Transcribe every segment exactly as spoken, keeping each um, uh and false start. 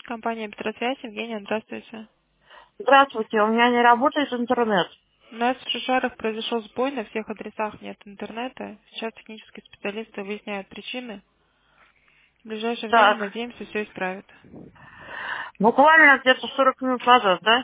Компания «Быстросвязь», Евгения, здравствуйте. Здравствуйте, у меня не работает интернет. У нас в Шишарах произошел сбой, на всех адресах нет интернета. Сейчас технические специалисты выясняют причины. В ближайшее время, Так, надеемся, все исправят. буквально где-то сорок минут назад, да?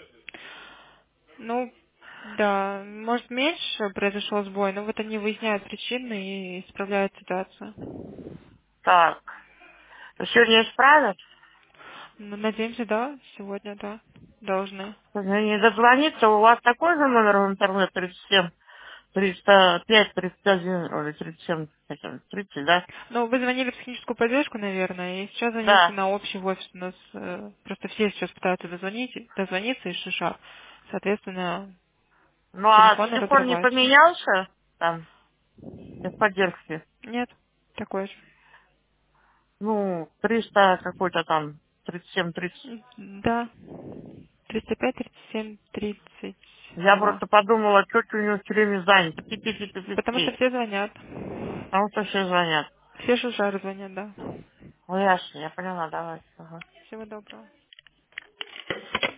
Ну, да, может меньше произошел сбой, но вот они выясняют причины и исправляют ситуацию. Так, сегодня исправят? Ну, надеемся, да, сегодня, да, должны. Мне не дозвониться, у вас такой же номер в интернет тридцать семь, триста пять, тридцать один, или тридцать семь, тридцать, да? Ну, вы звонили в техническую поддержку, наверное, и сейчас звоните Да. на общий офис. У нас э, просто все сейчас пытаются дозвонить, дозвониться из Шишар. Соответственно, Ну а телефоны телефон не разрываются. поменялся там, без поддержки? Нет, такой же. Ну, триста какой-то там, тридцать семь, тридцать. М, Да. триста пять, тридцать семь, тридцать Я два. просто подумала, что у него все время занято. Потому что Пи-пи-пи-пи-пи. все звонят. Потому что все звонят. Все Шишары звонят, да. Ну, ясно, я поняла, давай. Ага. Всего доброго.